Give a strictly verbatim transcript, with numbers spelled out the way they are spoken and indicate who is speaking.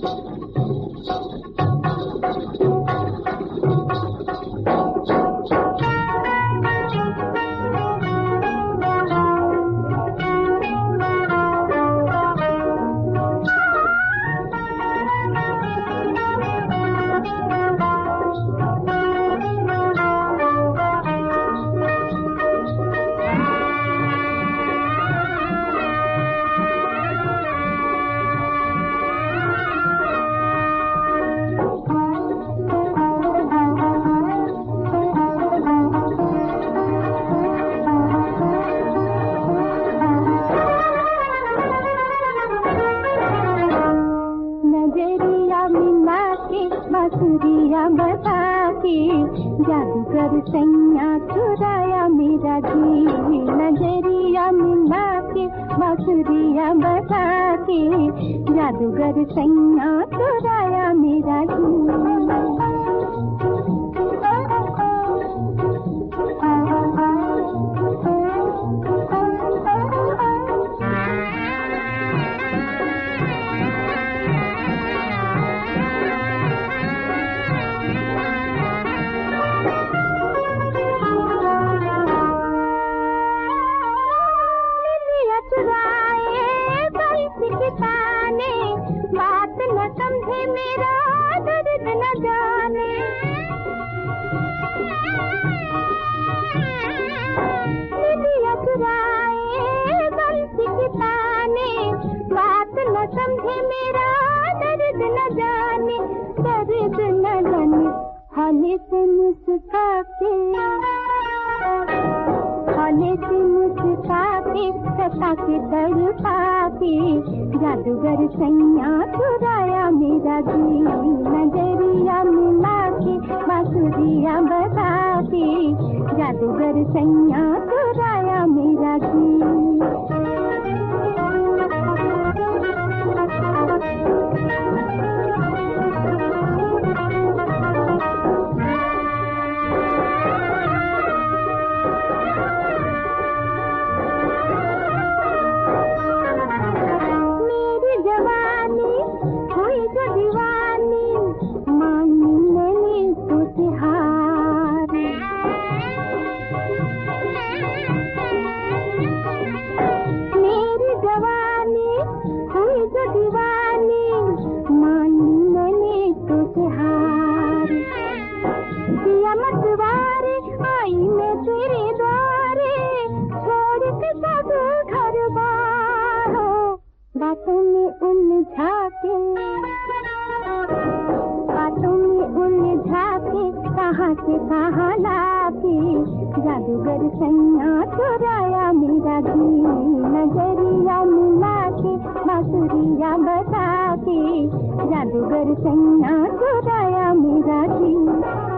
Speaker 1: बांसुरिया बता के जादूगर सैया चुराया मेरा जी, नजरिया मिला के बांसुरिया बता के जादूगर सैया चुराया मेरा जी। बात न समझे मेरा दर्द न जाने, निदिया चुराए बंसी की ताने, बात न समझे मेरा दर्द न जाने, दर्द न जाने हाले से मुस्का के, हाले से मुस्का के सता के तड़पा के जादूगर सैया चुराया मेरा जी, नजरिया मिला के बांसुरिया बजा के जादूगर सैया चुराया मेरा जी। बातों में उलझा के, बातों में उलझा के कहाँ से कहाँ लाके जादूगर सैया चुराया मेरा जी, नजरिया मिला के बांसुरिया बजा के जादूगर सैया चुराया मेरा जी।